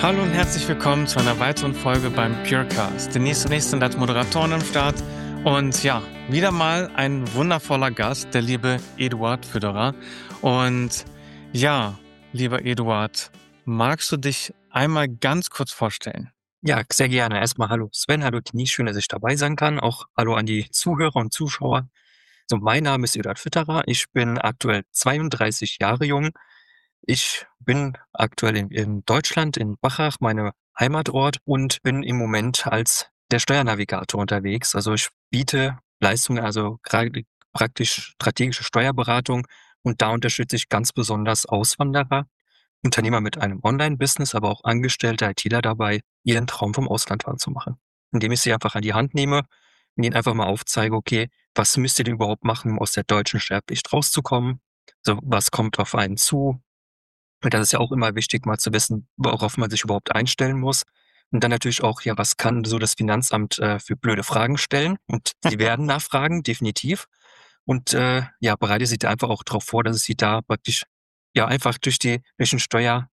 Hallo und herzlich willkommen zu einer weiteren Folge beim Purecast. Denise und ich sind als Moderatoren am Start und ja, wieder mal ein wundervoller Gast, der liebe Eduard Füderer. Und ja, lieber Eduard, magst du dich einmal ganz kurz vorstellen? Ja, sehr gerne. Erstmal hallo Sven, hallo Denise, schön, dass ich dabei sein kann. Auch hallo an die Zuhörer und Zuschauer. So, mein Name ist Eduard Fütterer. Ich bin aktuell 32 Jahre jung. Ich bin aktuell in Deutschland, in Bachach, meinem Heimatort, und bin im Moment als der Steuernavigator unterwegs. Also ich biete Leistungen, also gerade praktisch strategische Steuerberatung, und da unterstütze ich ganz besonders Auswanderer, Unternehmer mit einem Online-Business, aber auch angestellte ITler dabei, ihren Traum vom Ausland wahrzumachen. Indem ich sie einfach an die Hand nehme und ihnen einfach mal aufzeige, okay, was müsst ihr denn überhaupt machen, um aus der deutschen Steuerpflicht rauszukommen? So, was kommt auf einen zu? Und das ist ja auch immer wichtig, mal zu wissen, worauf man sich überhaupt einstellen muss. Und dann natürlich auch, ja, was kann so das Finanzamt für blöde Fragen stellen? Und sie werden nachfragen, definitiv. Und ja, bereite sie da einfach auch darauf vor, dass ich sie da praktisch ja einfach durch den Steuerdschungel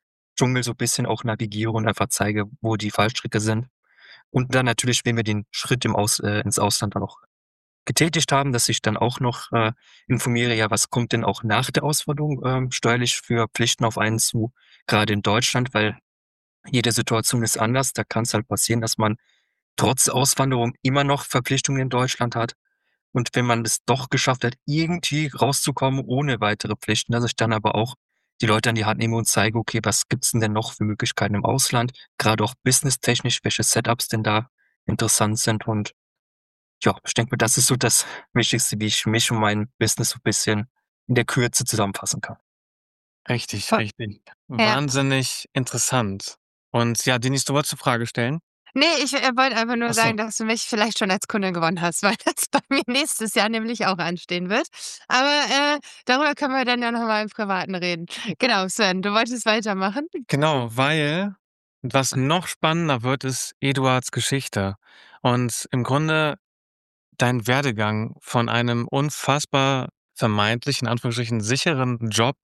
so ein bisschen auch navigiere und einfach zeige, wo die Fallstricke sind. Und dann natürlich, wenn wir den Schritt ins Ausland dann auch getätigt haben, dass ich dann auch noch informiere, ja, was kommt denn auch nach der Auswanderung steuerlich für Pflichten auf einen zu, gerade in Deutschland, weil jede Situation ist anders. Da kann es halt passieren, dass man trotz Auswanderung immer noch Verpflichtungen in Deutschland hat. Und wenn man es doch geschafft hat, irgendwie rauszukommen ohne weitere Pflichten, dass ich dann aber auch die Leute an die Hand nehme und zeige, okay, was gibt's denn noch für Möglichkeiten im Ausland, gerade auch businesstechnisch, welche Setups denn da interessant sind. Und ja, ich denke mir, das ist so das Wichtigste, wie ich mich und mein Business so ein bisschen in der Kürze zusammenfassen kann. Richtig, Voll. richtig. Ja. Wahnsinnig interessant. Und ja, Denise, du wolltest eine Frage stellen? Ne, ich wollte einfach nur Ach so. sagen, dass du mich vielleicht schon als Kunde gewonnen hast, weil das bei mir nächstes Jahr nämlich auch anstehen wird. Aber, darüber können wir dann ja noch mal im Privaten reden. Genau, Sven, du wolltest weitermachen? Genau, weil was noch spannender wird, ist Eduards Geschichte. Und im Grunde dein Werdegang von einem unfassbar vermeintlich, in Anführungsstrichen, sicheren Job,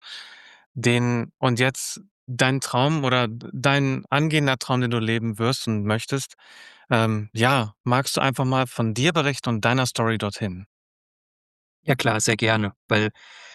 den und jetzt dein Traum oder dein angehender Traum, den du leben wirst und möchtest. Ja, magst du einfach mal von dir berichten und deiner Story dorthin? Ja klar, sehr gerne, weil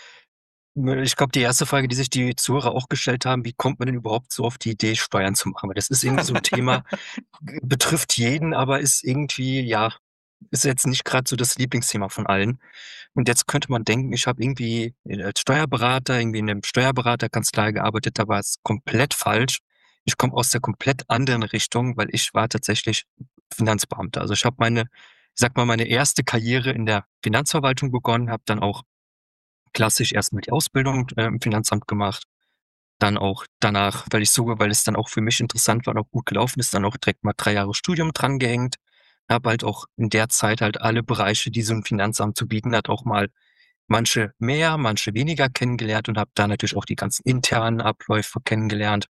ich glaube, die erste Frage, die sich die Zuhörer auch gestellt haben: Wie kommt man denn überhaupt so auf die Idee, Steuern zu machen? Weil das ist irgendwie so 'n Thema, betrifft jeden, aber ist irgendwie, ja, ist jetzt nicht grad so das Lieblingsthema von allen. Und jetzt könnte man denken, ich habe irgendwie als Steuerberater irgendwie in 'nem Steuerberaterkanzlei gearbeitet, aber ist komplett falsch. Ich komme aus der komplett anderen Richtung, weil ich war tatsächlich Finanzbeamter. Also, ich habe ich sage mal, meine erste Karriere in der Finanzverwaltung begonnen, habe dann auch klassisch erst mal die Ausbildung im Finanzamt gemacht, dann auch danach, weil es dann auch für mich interessant war und auch gut gelaufen ist, dann auch direkt mal 3 Jahre Studium drangehängt. Habe halt auch in der Zeit halt alle Bereiche, die so 'n Finanzamt zu bieten hat, auch mal manche mehr, manche weniger kennengelernt und habe da natürlich auch die ganzen internen Abläufe kennengelernt.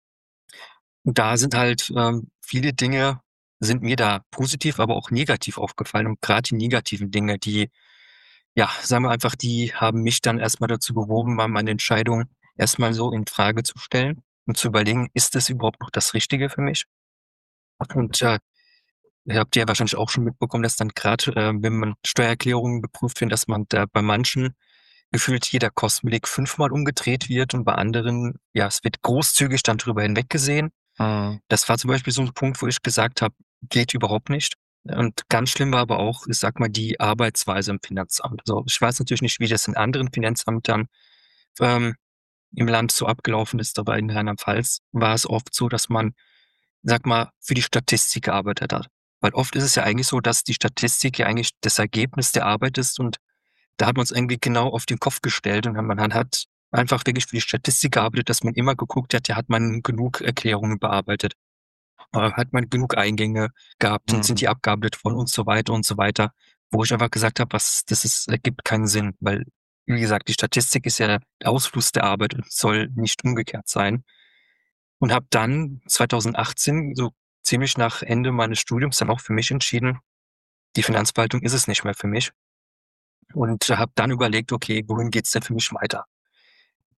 Und da sind halt viele Dinge sind mir da positiv, aber auch negativ aufgefallen. Und grad die negativen Dinge, die ja, sagen wir einfach, die haben mich dann erst mal dazu bewogen, mal meine Entscheidung erst mal so in Frage zu stellen und zu überlegen: „Ist das überhaupt noch das Richtige für mich?“ Und ihr habt ja wahrscheinlich auch schon mitbekommen, dass dann grad wenn man Steuererklärungen geprüft werden, dass man da bei manchen gefühlt jeder Kostenbeleg fünfmal umgedreht wird und bei anderen, ja, es wird großzügig dann drüber hinweggesehen. Mhm. Das war zum Beispiel so 'n Punkt, wo ich gesagt habe: „Geht überhaupt nicht.“ Und ganz schlimm war aber auch, ich sage mal, die Arbeitsweise im Finanzamt. Also, ich weiß natürlich nicht, wie das in anderen Finanzämtern, ähm, im Land so abgelaufen ist, aber in Rheinland-Pfalz war es oft so, dass man, sage mal, für die Statistik gearbeitet hat. Weil oft ist es ja eigentlich so, dass die Statistik ja eigentlich das Ergebnis der Arbeit ist, und da hat man's irgendwie genau auf den Kopf gestellt, und man hat einfach wirklich für die Statistik gearbeitet, dass man immer geguckt hat, ja, hat man genug Erklärungen bearbeitet? Hat man genug Eingänge gehabt und sind Mhm. die abgearbeitet worden und so weiter und so weiter. Wo ich einfach gesagt habe, ergibt keinen Sinn, weil, wie gesagt, die Statistik ist ja der Ausfluss der Arbeit und soll nicht umgekehrt sein. Und habe dann 2018, so ziemlich nach Ende meines Studiums, dann auch für mich entschieden, die Finanzverwaltung ist es nicht mehr für mich, und habe dann überlegt: „Okay, wohin geht's denn für mich weiter?“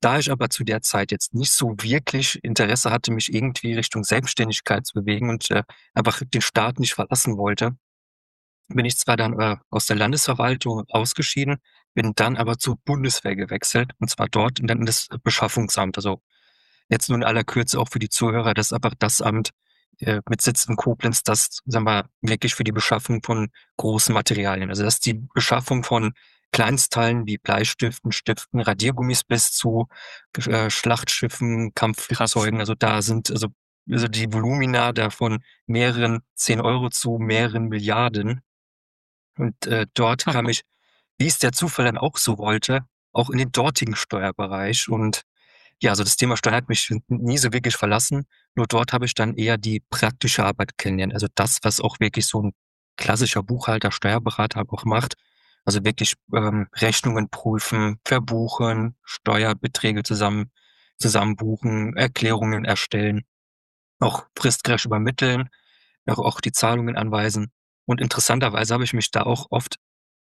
Da ich aber zu der Zeit jetzt nicht so wirklich Interesse hatte, mich irgendwie Richtung Selbstständigkeit zu bewegen und, einfach den Staat nicht verlassen wollte, bin ich zwar dann, aus der Landesverwaltung ausgeschieden, bin dann aber zur Bundeswehr gewechselt, und zwar dort in das Beschaffungsamt. Also, jetzt nur in aller Kürze auch für die Zuhörer, das ist einfach das Amt, mit Sitz in Koblenz, das, sagen wir, wirklich für die Beschaffung von großen Materialien, also, das ist die Beschaffung von Kleinstteilen wie Bleistiften, Stiften, Radiergummis bis zu Schlachtschiffen, Krass. Kampfflugzeugen. Also, da sind also die Volumina da von mehreren 10 € zu mehreren Milliarden. Und, dort kam ich, wie es der Zufall dann auch so wollte, auch in den dortigen Steuerbereich. Und ja, also das Thema Steuern hat mich nie so wirklich verlassen. Nur dort habe ich dann eher die praktische Arbeit kennengelernt. Also das, was auch wirklich so 'n klassischer Buchhalter, Steuerberater auch macht. Also wirklich, Rechnungen prüfen, verbuchen, Steuerbeträge zusammenbuchen, Erklärungen erstellen, auch fristgerecht übermitteln, auch die Zahlungen anweisen. Und interessanterweise habe ich mich da auch oft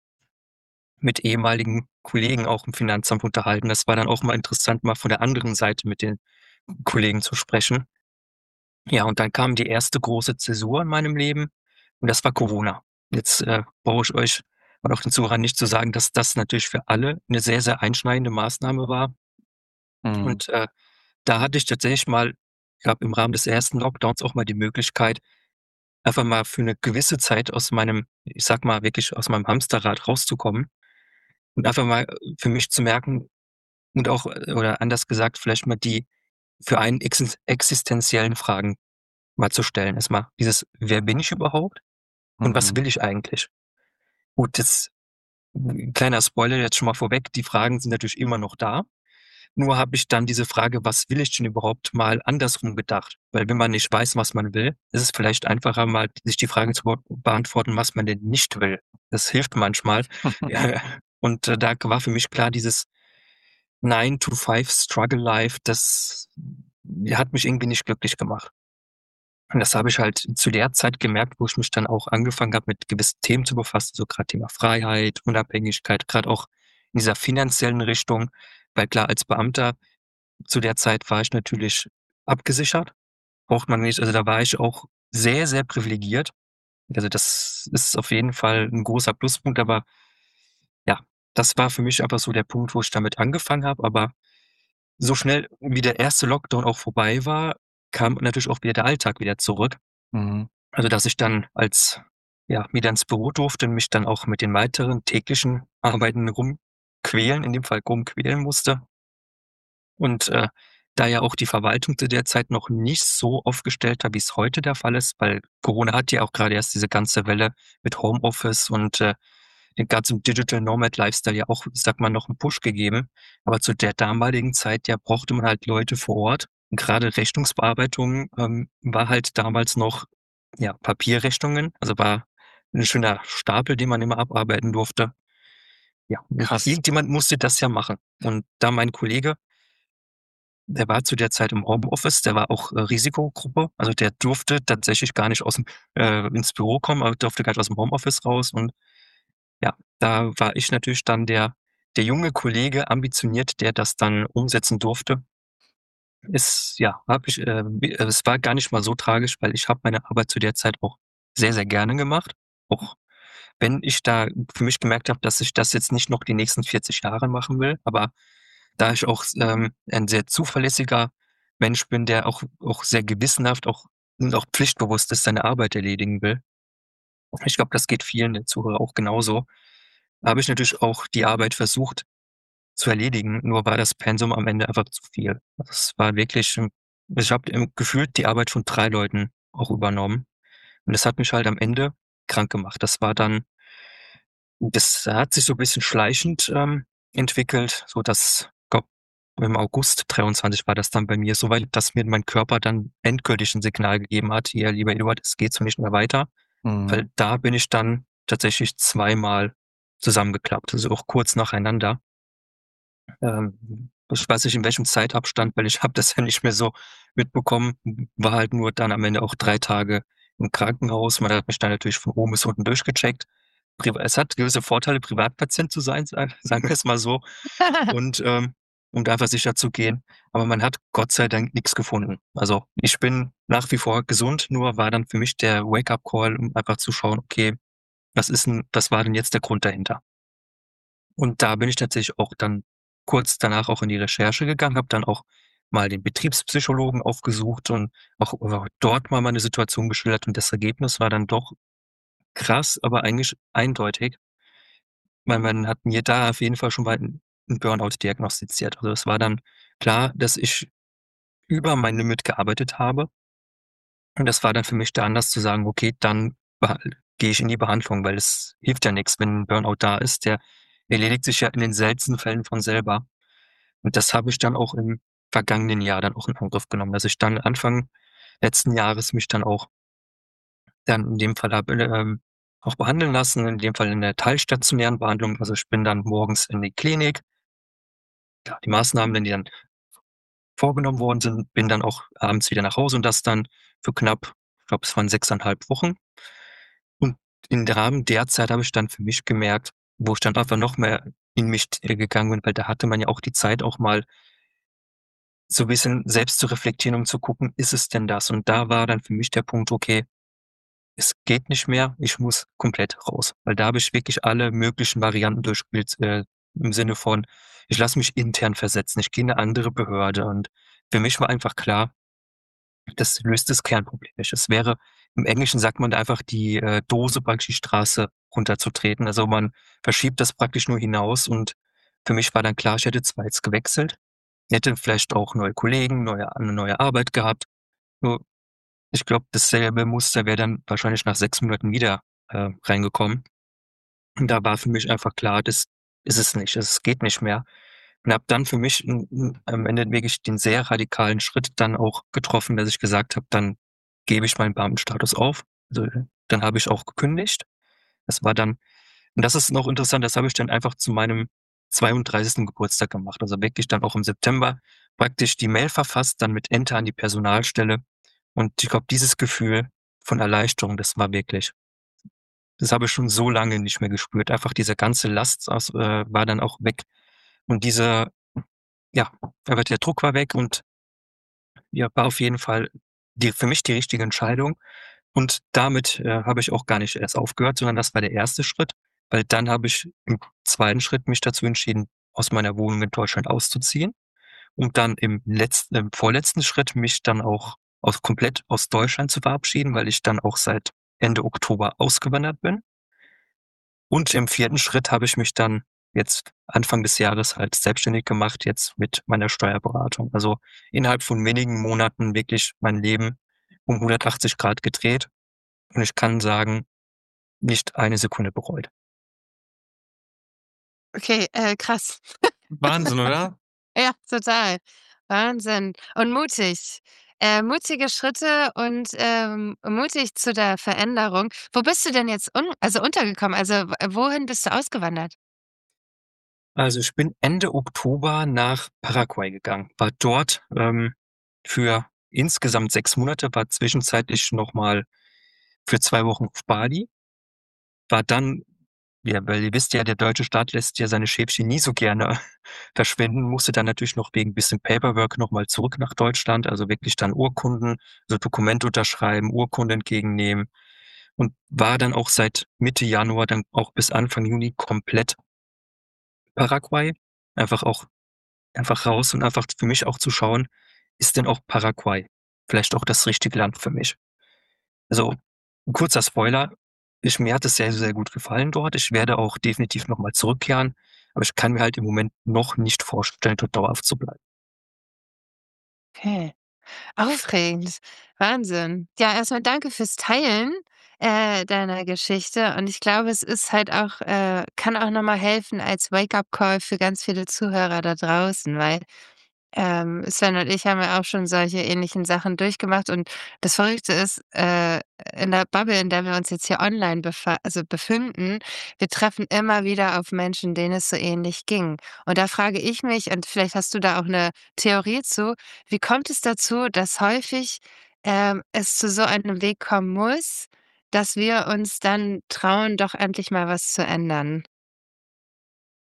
mit ehemaligen Kollegen auch im Finanzamt unterhalten. Das war dann auch mal interessant, mal von der anderen Seite mit den Kollegen zu sprechen. Ja, und dann kam die erste große Zäsur in meinem Leben, und das war Corona. Jetzt, brauche ich euch und auch den Zuhörern nicht zu sagen, dass das natürlich für alle 'ne sehr, sehr einschneidende Maßnahme war. Mhm. Und, da hatte ich tatsächlich mal, ja, im Rahmen des ersten Lockdowns auch mal die Möglichkeit, einfach mal für 'ne gewisse Zeit aus meinem, ich sage mal, wirklich aus meinem Hamsterrad rauszukommen und einfach mal, für mich zu merken und auch oder anders gesagt, vielleicht mal die für einen existenziellen Fragen mal zu stellen. Erst mal dieses: „Wer bin ich überhaupt und was Mhm. will ich eigentlich?“ Gut, das kleiner Spoiler jetzt schon mal vorweg, die Fragen sind natürlich immer noch da. Nur habe ich dann diese Frage: „Was will ich denn überhaupt?“ mal andersrum gedacht. Weil wenn man nicht weiß, was man will, ist es vielleicht einfacher, mal sich die Frage zu beantworten, was man denn nicht will. Das hilft manchmal. Und, da war für mich klar, dieses 9 to 5 Struggle Life, das hat mich irgendwie nicht glücklich gemacht. Und das habe ich halt zu der Zeit gemerkt, wo ich mich dann auch angefangen habe, mit gewissen Themen zu befassen, so grad Thema Freiheit, Unabhängigkeit, grad auch in dieser finanziellen Richtung. Weil klar, als Beamter zu der Zeit war ich natürlich abgesichert, braucht man nicht, also da war ich auch sehr, sehr privilegiert. Also das ist auf jeden Fall 'n großer Pluspunkt, aber ja, das war für mich einfach so der Punkt, wo ich damit angefangen habe. Aber so schnell wie der erste Lockdown auch vorbei war, kam natürlich auch wieder der Alltag wieder zurück. Mhm. Also, dass ich dann als ja, wieder ins Büro durfte und mich dann auch mit den weiteren täglichen Arbeiten rumquälen, in dem Fall rumquälen musste. Und, da ja auch die Verwaltung zu der Zeit noch nicht so aufgestellt war, wie es heute der Fall ist, weil Corona hat ja auch gerade erst diese ganze Welle mit Homeoffice und, den ganzen Digital Nomad Lifestyle ja auch, sagt man, noch 'n Push gegeben. Aber zu der damaligen Zeit, ja, brauchte man halt Leute vor Ort. Und grade Rechnungsbearbeitung, war halt damals noch, ja, Papierrechnungen, also war 'n schöner Stapel, den man immer abarbeiten durfte. Ja, und Krass. irgendjemand musste das ja machen. Und da mein Kollege, der war zu der Zeit im Homeoffice, der war auch, Risikogruppe. Also, der durfte tatsächlich gar nicht aus'm ins Büro kommen, aber durfte gar nicht aus'm Homeoffice raus. Und ja, da war ich natürlich dann der junge Kollege, ambitioniert, der das dann umsetzen durfte. Ja, habe ich, es war gar nicht mal so tragisch, weil ich habe meine Arbeit zu der Zeit auch sehr, sehr gerne gemacht. Auch wenn ich da für mich gemerkt habe, dass ich das jetzt nicht noch die nächsten 40 Jahre machen will, aber da ich auch ein sehr zuverlässiger Mensch bin, der auch sehr gewissenhaft und auch pflichtbewusst ist, seine Arbeit erledigen will. Ich glaube, das geht vielen der Zuhörer auch genauso. Habe ich natürlich auch die Arbeit versucht zu erledigen, nur war das Pensum am Ende einfach zu viel. Es war wirklich ich habe, gefühlt die Arbeit von 3 Leuten auch übernommen, und das hat mich halt am Ende krank gemacht. Das hat sich so 'n bisschen schleichend, entwickelt, sodass, glaube, im August 23 war das dann bei mir so weit, dass mir mein Körper dann endgültig 'n Signal gegeben hat: „Hier, lieber Eduard, es geht so nicht mehr weiter.“ Mhm. Weil da bin ich dann tatsächlich zweimal zusammengeklappt, also auch kurz nacheinander. Ich weiß nicht, in welchem Zeitabstand, weil ich habe das ja nicht mehr so mitbekommen. War halt nur dann am Ende auch 3 Tage im Krankenhaus. Man hat mich dann natürlich von oben bis unten durchgecheckt. Es hat gewisse Vorteile, Privatpatient zu sein, sagen wir es mal so. Und, um da einfach sicherzugehen. Aber man hat Gott sei Dank nix gefunden. Also, ich bin nach wie vor gesund, nur war dann für mich der Wake-up-Call, um einfach zu schauen: „Okay, was war denn jetzt der Grund dahinter?“ Und da bin ich tatsächlich auch dann kurz danach auch in die Recherche gegangen, habe dann auch mal den Betriebspsychologen aufgesucht und auch dort mal meine Situation geschildert und das Ergebnis war dann doch krass, aber eigentlich eindeutig, weil man hat mir da auf jeden Fall schon mal 'n Burnout diagnostiziert. Also, es war dann klar, dass ich über mein Limit gearbeitet habe und das war dann für mich der Anlass zu sagen: „Okay, dann gehe ich in die Behandlung“, weil es hilft ja nix, wenn 'n Burnout da ist, der erledigt sich ja in den seltensten Fällen von selber. Und das habe ich dann auch im vergangenen Jahr dann auch in Angriff genommen, dass ich dann Anfang letzten Jahres mich dann auch dann in dem Fall habe, auch behandeln lassen, in dem Fall in der teilstationären Behandlung. Also, ich bin dann morgens in die Klinik, ja, die Maßnahmen, wenn die dann vorgenommen worden sind, bin dann auch abends wieder nach Hause und das dann für knapp, ich glaube, es waren 6,5 Wochen. Und im Rahmen der Zeit habe ich dann für mich gemerkt, wo ich dann einfach noch mehr in mich gegangen bin, weil da hatte man ja auch die Zeit, auch mal so 'n bisschen selbst zu reflektieren, um zu gucken: „Ist es denn das?“ Und da war dann für mich der Punkt: „Okay, es geht nicht mehr, ich muss komplett raus.“ Weil da habe ich wirklich alle möglichen Varianten durchgespielt, im Sinne von: Ich lasse mich intern versetzen, ich gehe in 'ne andere Behörde und für mich war einfach klar, das löst das Kernproblem nicht. Es wäre im Englischen sagt man da einfach die, Dose praktisch die Straße runterzutreten. Also, man verschiebt das praktisch nur hinaus und für mich war dann klar, ich hätte zwar jetzt gewechselt, hätte vielleicht auch neue Kollegen, 'ne neue Arbeit gehabt, nur ich glaube, dasselbe Muster wäre dann wahrscheinlich nach 6 Monaten wieder, reingekommen. Und da war für mich einfach klar, das ist es nicht, es geht nicht mehr. Und habe dann für mich am Ende wirklich den sehr radikalen Schritt dann auch getroffen, dass ich gesagt habe: „Dann gebe ich meinen Beamtenstatus auf.“ Also, dann habe ich auch gekündigt. Das war dann und das ist noch interessant, das habe ich dann einfach zu meinem 32. Geburtstag gemacht. Also, wirklich dann auch im September praktisch die Mail verfasst, dann mit Enter an die Personalstelle. Und ich glaube, dieses Gefühl von Erleichterung, das habe ich schon so lange nicht mehr gespürt. Einfach diese ganze Last war dann auch weg. Und ja, aber der Druck war weg und ja, war auf jeden Fall für mich die richtige Entscheidung. Und damit, habe ich auch gar nicht erst aufgehört, sondern das war der erste Schritt, weil dann habe ich im zweiten Schritt mich dazu entschieden, aus meiner Wohnung in Deutschland auszuziehen, um dann im vorletzten Schritt mich dann auch komplett aus Deutschland zu verabschieden, weil ich dann auch seit Ende Oktober ausgewandert bin. Und im vierten Schritt habe ich mich dann jetzt Anfang des Jahres halt selbstständig gemacht, jetzt mit meiner Steuerberatung. Also, innerhalb von wenigen Monaten wirklich mein Leben um 180 Grad gedreht und ich kann sagen, nicht eine Sekunde bereut. Okay, krass. Wahnsinn, oder? Ja, total. Wahnsinn. Und mutig. Mutige Schritte und, mutig zu der Veränderung. Wo bist du denn jetzt untergekommen? Also, wohin bist du ausgewandert? Also, ich bin Ende Oktober nach Paraguay gegangen, war dort, für insgesamt 6 Monate, war zwischenzeitlich noch mal für 2 Wochen auf Bali, war dann ja, weil ihr wisst ja, der deutsche Staat lässt ja seine Schäfchen nie so gerne verschwinden, musste dann natürlich noch wegen bisschen Paperwork noch mal zurück nach Deutschland, also wirklich dann Urkunden, so Dokumente unterschreiben, Urkunde entgegennehmen und war dann auch seit Mitte Januar dann auch bis Anfang Juni komplett Paraguay. Einfach raus und einfach für mich auch zu schauen, ist denn auch Paraguay vielleicht auch das richtige Land für mich? Also, 'n kurzer Spoiler, mir hat es sehr, sehr gut gefallen dort. Ich werde auch definitiv noch mal zurückkehren, aber ich kann mir halt im Moment noch nicht vorstellen, dort dauerhaft zu bleiben. Okay. Aufregend. Wahnsinn. Ja, erstmal danke fürs Teilen, deiner Geschichte und ich glaube, es ist halt auch kann auch noch mal helfen als Wake-up-Call für ganz viele Zuhörer da draußen, weil Sven und ich haben ja auch schon solche ähnlichen Sachen durchgemacht und das Verrückte ist, in der Bubble, in der wir uns jetzt hier online befinden, wir treffen immer wieder auf Menschen, denen es so ähnlich ging. Und da frage ich mich, und vielleicht hast du da auch eine Theorie zu, wie kommt es dazu, dass häufig, es zu so einem Weg kommen muss, dass wir uns dann trauen, doch endlich mal was zu ändern?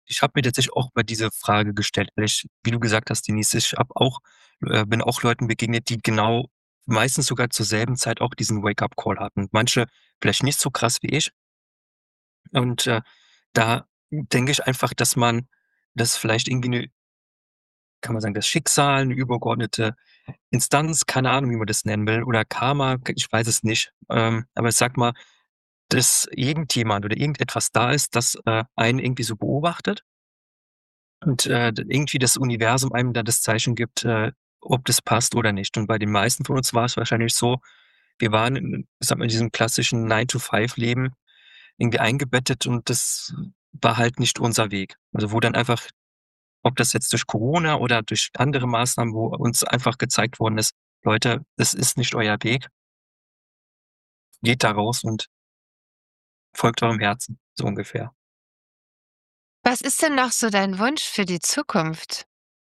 ich habe mir tatsächlich auch mal diese Frage gestellt, weil ich, wie du gesagt hast, Denise, ich habe auch bin auch Leuten begegnet, die genau meistens sogar zur selben Zeit auch diesen Wake-up-Call hatten. Manche vielleicht nicht so krass wie ich. Und, da denke ich einfach, dass man das vielleicht irgendwie 'ne, kann man sagen, das Schicksal, 'ne übergeordnete Instanz, keine Ahnung, wie man das nennen will, oder Karma, ich weiß es nicht. Aber ich sage mal, dass irgendjemand oder irgendetwas da ist, das, einen irgendwie so beobachtet und, irgendwie das Universum einem da das Zeichen gibt, ob das passt oder nicht. Und bei den meisten von uns war es wahrscheinlich so, wir waren in, ich sage mal, in diesem klassischen Nine-to-Five-Leben irgendwie eingebettet und das war halt nicht unser Weg. Also, wo dann einfach, ob das jetzt durch Corona oder durch andere Maßnahmen, wo uns einfach gezeigt worden ist: „Leute, das ist nicht euer Weg. Geht da raus und folgt eurem Herzen“, so ungefähr. Was ist denn noch so dein Wunsch für die Zukunft?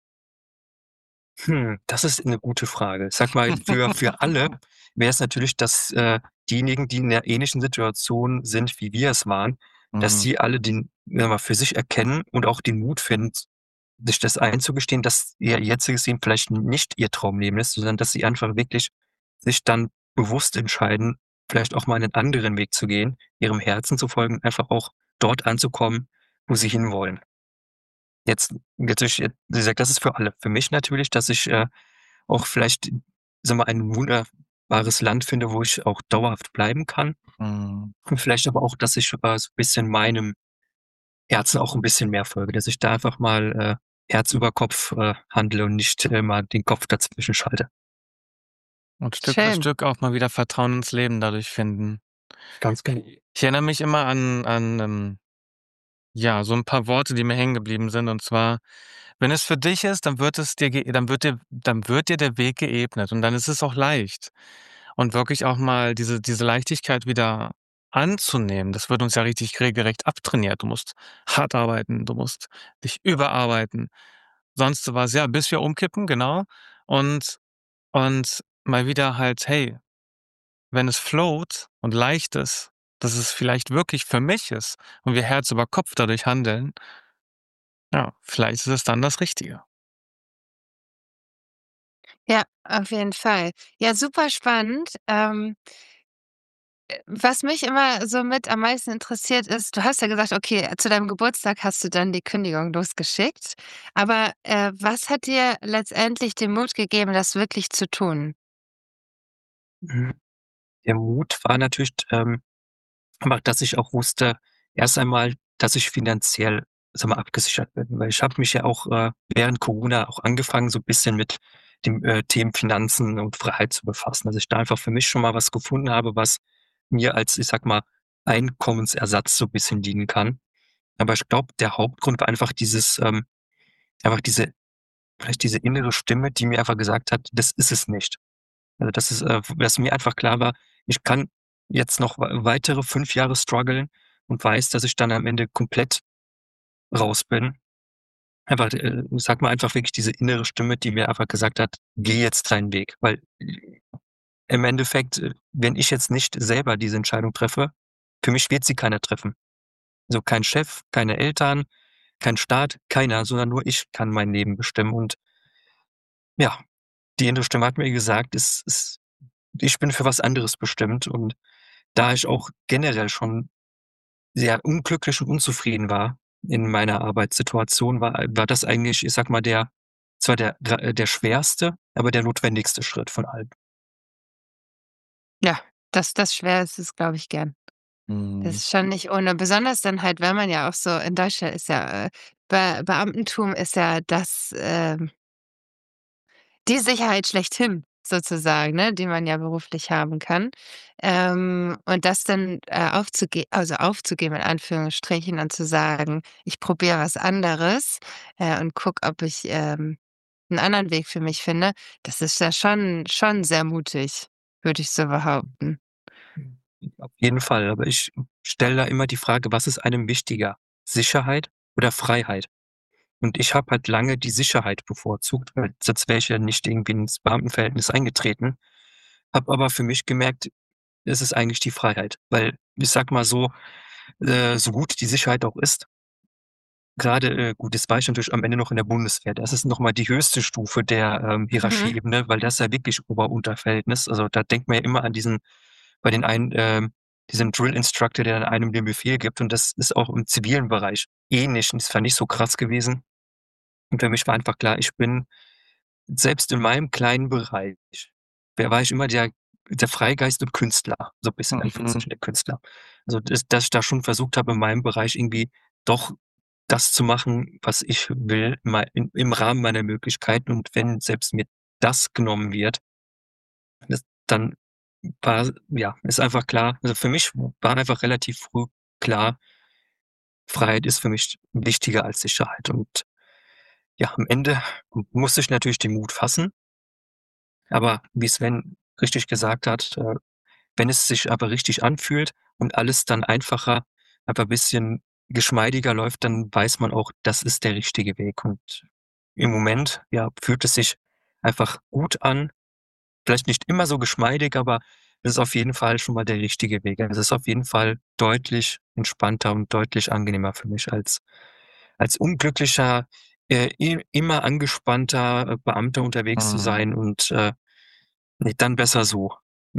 Das ist 'ne gute Frage. Ich sage mal, für alle wäre es natürlich, dass, diejenigen, die in 'ner ähnlichen Situation sind, wie wir es waren, dass Mhm. sie alle den, sagen wir mal, für sich erkennen und auch den Mut finden, sich das einzugestehen, dass ihr jetziges Leben vielleicht nicht ihr Traumleben ist, sondern dass sie einfach wirklich sich dann bewusst entscheiden, vielleicht auch mal einen anderen Weg zu gehen, ihrem Herzen zu folgen, einfach auch dort anzukommen, wo sie hinwollen. Jetzt natürlich, wie gesagt, das ist für alle. Für mich natürlich, dass ich, auch vielleicht, sagen wir, ein wunderbares Land finde, wo ich auch dauerhaft bleiben kann. Mhm. Und vielleicht aber auch, dass ich, so 'n bisschen meinem Herzen auch 'n bisschen mehr folge, dass ich da einfach mal, Herz über Kopf, handle und nicht, mal den Kopf dazwischen schalte. Und Stück für Schön. Stück auch mal wieder Vertrauen ins Leben dadurch finden. Ganz genau. Ich erinnere mich immer an ja, so 'n paar Worte, die mir hängen geblieben sind, und zwar: „Wenn es für dich ist, dann wird dir der Weg geebnet und dann ist es auch leicht.“ Und wirklich auch mal diese Leichtigkeit wieder anzunehmen, das wird uns ja richtig regelrecht abtrainiert. Du musst hart arbeiten, du musst dich überarbeiten, sonst was, ja, bis wir umkippen, genau. Und mal wieder halt: „Hey, wenn es float und leicht ist, dass es vielleicht wirklich für mich ist und wir Herz über Kopf dadurch handeln, ja, vielleicht ist es dann das Richtige.“ Ja, auf jeden Fall. Ja, super spannend. Was mich immer so mit am meisten interessiert ist, du hast ja gesagt, okay, zu deinem Geburtstag hast du dann die Kündigung losgeschickt. Aber, was hat dir letztendlich den Mut gegeben, das wirklich zu tun? Mhm. Der Mut war natürlich, aber dass ich auch wusste, erst einmal, dass ich finanziell, sage mal, abgesichert bin. Weil ich habe mich ja auch, während Corona auch angefangen, so 'n bisschen mit dem, Themen Finanzen und Freiheit zu befassen. Dass ich da einfach für mich schon mal was gefunden habe, was mir als, ich sage mal, Einkommensersatz so bisschen dienen kann. Aber ich glaube, der Hauptgrund war einfach dieses, einfach diese, vielleicht diese innere Stimme, die mir einfach gesagt hat: „Das ist es nicht.“ Also, dass mir einfach klar war, ich kann jetzt noch weitere 5 Jahre struggeln und weiß, dass ich dann am Ende komplett raus bin. Einfach, ich sage mal, einfach wirklich diese innere Stimme, die mir einfach gesagt hat: „Geh jetzt deinen Weg.“ Weil, im Endeffekt, wenn ich jetzt nicht selber diese Entscheidung treffe, für mich wird sie keiner treffen. Also, kein Chef, keine Eltern, kein Staat, keiner, sondern nur ich kann mein Leben bestimmen. Und ja, die innere Stimme hat mir gesagt, ich bin für was anderes bestimmt. Und da ich auch generell schon sehr unglücklich und unzufrieden war in meiner Arbeitssituation, war das eigentlich, ich sage mal, der schwerste, aber der notwendigste Schritt von allen. Ja, das schwer ist es, glaube ich, gern. Das Mhm. ist schon nicht ohne. Besonders dann halt, wenn man ja auch so in Deutschland ist ja, Beamtentum ist ja das, die Sicherheit schlechthin sozusagen, ne, die man ja beruflich haben kann. Und das dann, aufzugeben in Anführungsstrichen und zu sagen: „Ich probiere was anderes, und gucke, ob ich, 'n anderen Weg für mich finde“, das ist ja schon sehr mutig, würde ich so behaupten. Auf jeden Fall, aber ich stelle da immer die Frage: „Was ist einem wichtiger? Sicherheit oder Freiheit?“ Und ich habe halt lange die Sicherheit bevorzugt, weil sonst wäre ich ja nicht irgendwie ins Beamtenverhältnis eingetreten, habe aber für mich gemerkt, es ist eigentlich die Freiheit, weil ich sage mal so, so gut die Sicherheit auch ist, Gut, jetzt war ich natürlich am Ende noch in der Bundeswehr. Das ist noch mal die höchste Stufe der, Mhm. Hierarchieebene, weil das ist ja wirklich Ober-Unter-Verhältnis. Also, da denkt man ja immer an bei den einen, diesen Drill Instructor, der dann einem den Befehl gibt, und das ist auch im zivilen Bereich ähnlich, und das war nicht so krass gewesen. Und für mich war einfach klar, ich bin selbst in meinem kleinen Bereich, war ich immer der Freigeist und Künstler, so ein bisschen in Mhm. Anführungszeichen der Künstler. Also, dass ich da schon versucht habe, in meinem Bereich irgendwie doch das zu machen, was ich will, mal im Rahmen meiner Möglichkeiten, und wenn selbst mir das genommen wird, dann ist einfach klar, also, für mich war einfach relativ früh klar, Freiheit ist für mich wichtiger als Sicherheit. Und ja, am Ende musste ich natürlich den Mut fassen, aber wie Sven richtig gesagt hat, wenn es sich aber richtig anfühlt und alles dann einfach bisschen geschmeidiger läuft, dann weiß man auch, das ist der richtige Weg. Und im Moment, ja, fühlt es sich einfach gut an. Vielleicht nicht immer so geschmeidig, aber es ist auf jeden Fall schon mal der richtige Weg. Also, es ist auf jeden Fall deutlich entspannter und deutlich angenehmer für mich als unglücklicher, immer angespannter, Beamter unterwegs zu Mhm. sein, und, ne, dann besser so,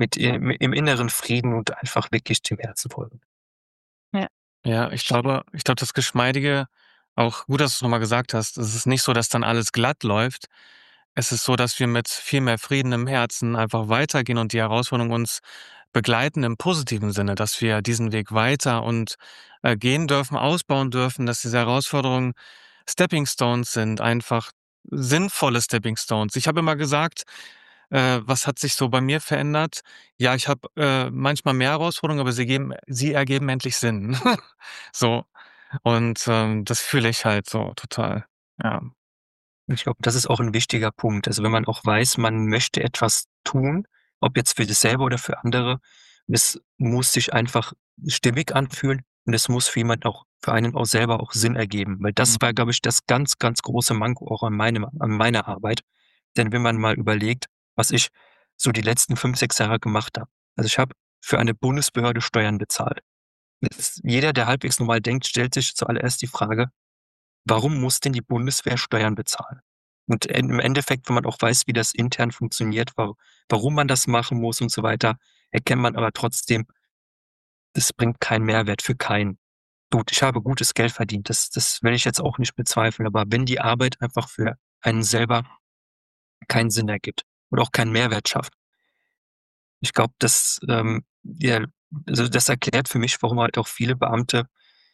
im inneren Frieden und einfach wirklich dem Herzen folgen. Ja. Ja, ich glaube, das Geschmeidige auch gut, dass du's noch mal gesagt hast. Es ist nicht so, dass dann alles glatt läuft. Es ist so, dass wir mit viel mehr Frieden im Herzen einfach weitergehen und die Herausforderungen uns begleiten im positiven Sinne, dass wir diesen Weg weiter und, gehen dürfen, ausbauen dürfen, dass diese Herausforderungen Stepping Stones sind, einfach sinnvolle Stepping Stones. Ich habe immer gesagt, was hat sich so bei mir verändert? Ja, ich habe, manchmal mehr Herausforderungen, aber sie ergeben endlich Sinn. So, und, das fühle ich halt so total. Ja. Ich glaube, das ist auch 'n wichtiger Punkt. Also, wenn man auch weiß, man möchte etwas tun, ob jetzt für sich selber oder für andere, es muss sich einfach stimmig anfühlen, und es muss für einen auch selber auch Sinn ergeben. Weil das war, Mhm. glaube ich, das ganz, ganz große Manko auch an meiner Arbeit. Denn wenn man mal überlegt, was ich so die letzten 5, 6 Jahre gemacht habe. Also, ich habe für eine Bundesbehörde Steuern bezahlt. Jetzt jeder, der halbwegs normal denkt, stellt sich zuallererst die Frage: Warum muss denn die Bundeswehr Steuern bezahlen? Und im Endeffekt, wenn man auch weiß, wie das intern funktioniert, warum man das machen muss und so weiter, erkennt man aber trotzdem, das bringt keinen Mehrwert für keinen. Gut, ich habe gutes Geld verdient, das will ich jetzt auch nicht bezweifeln, aber wenn die Arbeit einfach für einen selber keinen Sinn ergibt oder auch keinen Mehrwert schafft, ich glaube, das erklärt für mich, warum halt auch viele Beamte,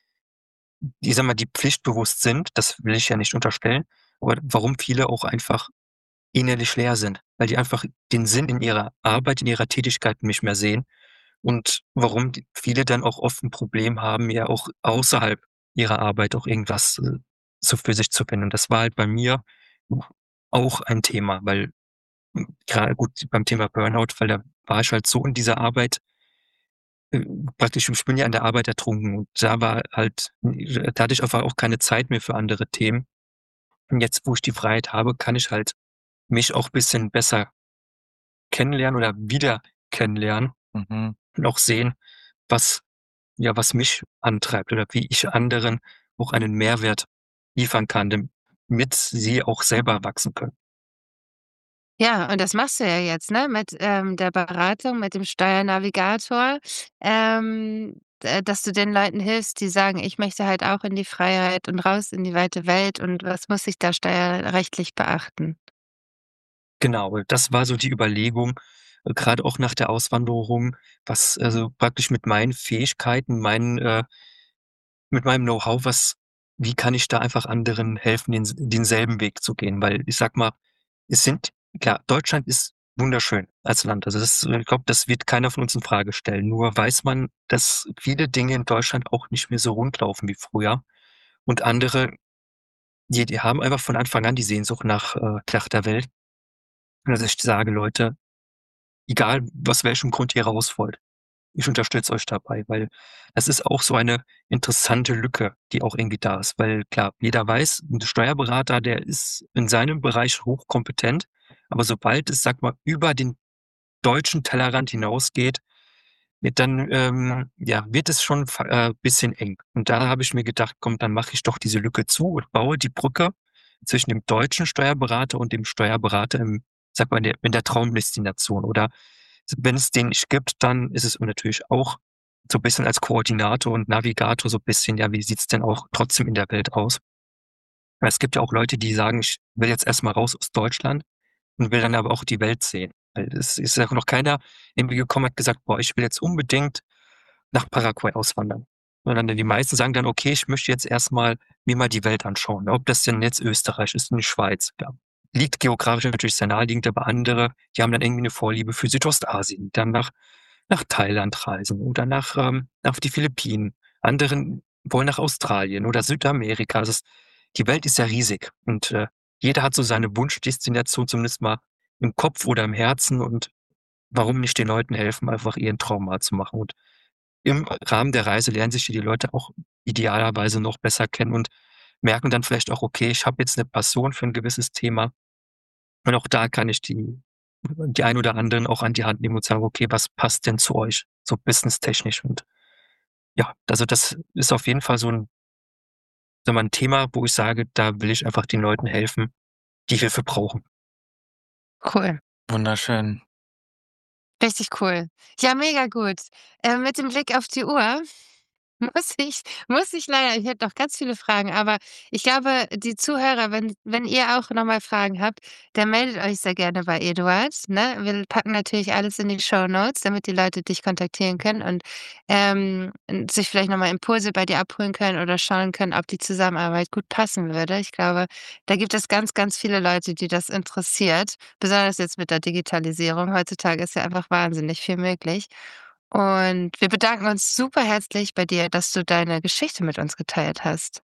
ich sage mal, die pflichtbewusst sind, das will ich ja nicht unterstellen, aber warum viele auch einfach innerlich leer sind, weil die einfach den Sinn in ihrer Arbeit, in ihrer Tätigkeit nicht mehr sehen, und warum die viele dann auch oft 'n Problem haben, ja auch außerhalb ihrer Arbeit auch irgendwas, so für sich zu finden. Und das war halt bei mir auch ein Thema, weil, grade gut beim Thema Burnout, weil da war ich halt so in dieser Arbeit, äh, praktisch, ich bin ja an der Arbeit ertrunken, und da hatte ich einfach auch keine Zeit mehr für andere Themen. Und jetzt, wo ich die Freiheit habe, kann ich halt mich auch bisschen besser kennenlernen oder wieder kennenlernen Mhm. und auch sehen, was was mich antreibt oder wie ich anderen auch einen Mehrwert liefern kann, damit sie auch selber wachsen können. Ja, und das machst du ja jetzt, ne, mit, der Beratung, mit dem Steuernavigator, dass du den Leuten hilfst, die sagen: „Ich möchte halt auch in die Freiheit und raus in die weite Welt und was muss ich da steuerrechtlich beachten?“ Genau, das war so die Überlegung, grade auch nach der Auswanderung, was also praktisch mit meinen Fähigkeiten, mit meinem Know-how, wie kann ich da einfach anderen helfen, denselben Weg zu gehen? Weil ich sage mal, es sind klar, Deutschland ist wunderschön als Land. Also, ich glaube, das wird keiner von uns in Frage stellen. Nur weiß man, dass viele Dinge in Deutschland auch nicht mehr so rund laufen wie früher, und andere, die haben einfach von Anfang an die Sehnsucht nach der Welt. Und dass ich sage: „Leute, egal aus welchem Grund ihr raus wollt, ich unterstütze euch dabei“, weil das ist auch so eine interessante Lücke, die auch irgendwie da ist. Weil klar, jeder weiß, 'n Steuerberater, der ist in seinem Bereich hochkompetent, aber sobald es, sage mal, über den deutschen Tellerrand hinausgeht, dann, ja, wird es schon bisschen eng. Und da habe ich mir gedacht: „Komm, dann mache ich doch diese Lücke zu und baue die Brücke zwischen dem deutschen Steuerberater und dem Steuerberater im sage mal, in der Traumdestination." Oder wenn es den nicht gibt, dann ist es natürlich auch so ein bisschen als Koordinator und Navigator so ein bisschen, ja, wie sieht's denn auch trotzdem in der Welt aus? Weil es gibt ja auch Leute, die sagen: „Ich will jetzt erst mal raus aus Deutschland und will dann aber auch die Welt sehen." Weil es ist ja noch keiner irgendwie gekommen, hat gesagt: „Boah, ich will jetzt unbedingt nach Paraguay auswandern." Sondern die meisten sagen dann: „Okay, ich möchte jetzt erst mal mir mal die Welt anschauen." Ob das denn jetzt Österreich ist und die Schweiz, ja. Liegt geografisch natürlich sehr naheliegend, aber andere, die haben dann irgendwie 'ne Vorliebe für Südostasien, die dann nach Thailand reisen oder nach die Philippinen. Anderen wollen nach Australien oder Südamerika. Die Welt ist ja riesig und, jeder hat so seine Wunschdestination zumindest mal im Kopf oder im Herzen, und warum nicht den Leuten helfen, einfach ihren Traum wahr zu machen? Und im Rahmen der Reise lernen sich die Leute auch idealerweise noch besser kennen und merken dann vielleicht auch: „Okay, ich habe jetzt 'ne Passion für 'n gewisses Thema." Und auch da kann ich die ein oder anderen auch an die Hand nehmen und sagen: „Okay, was passt denn zu euch, so businesstechnisch?" Und ja, also das ist auf jeden Fall so 'n sagen wir mal 'n Thema, wo ich sage, da will ich einfach den Leuten helfen, die Hilfe brauchen. Cool. Wunderschön. Richtig cool. Ja, mega gut. Mit dem Blick auf die Uhr muss ich leider, ich hätte noch ganz viele Fragen, aber ich glaube, die Zuhörer, wenn ihr auch noch mal Fragen habt, dann meldet euch sehr gerne bei Eduard, ne? Wir packen natürlich alles in die Shownotes, damit die Leute dich kontaktieren können und sich vielleicht noch mal Impulse bei dir abholen können oder schauen können, ob die Zusammenarbeit gut passen würde. Ich glaube, da gibt es ganz, ganz viele Leute, die das interessiert, besonders jetzt mit der Digitalisierung. Heutzutage ist ja einfach wahnsinnig viel möglich. Und wir bedanken uns super herzlich bei dir, dass du deine Geschichte mit uns geteilt hast.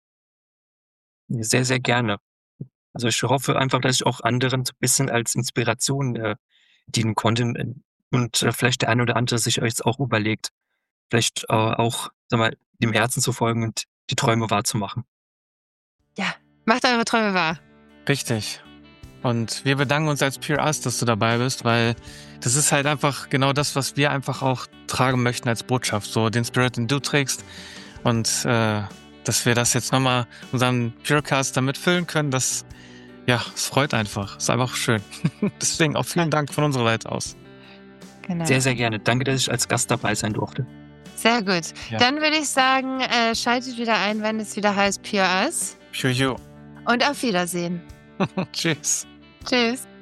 Sehr, sehr gerne. Also, ich hoffe einfach, dass ich auch anderen so 'n bisschen als Inspiration, dienen konnte, und, vielleicht der eine oder andere sich jetzt auch überlegt, vielleicht, auch, sage mal, dem Herzen zu folgen und die Träume wahrzumachen. Ja, macht eure Träume wahr. Richtig. Und wir bedanken uns als Pure Us, dass du dabei bist, weil das ist halt einfach genau das, was wir einfach auch tragen möchten als Botschaft. So den Spirit, den du trägst. Und dass wir das jetzt nochmal unseren Purecast damit füllen können, das, ja, es freut einfach. Ist einfach schön. Deswegen auch vielen Dank von unserer Seite aus. Genau. Sehr, sehr gerne. Danke, dass ich als Gast dabei sein durfte. Sehr gut. Ja. Dann würde ich sagen, schaltet wieder ein, wenn es wieder heißt Pure Us. Pure you. Und auf Wiedersehen. Tschüss. Tschüss.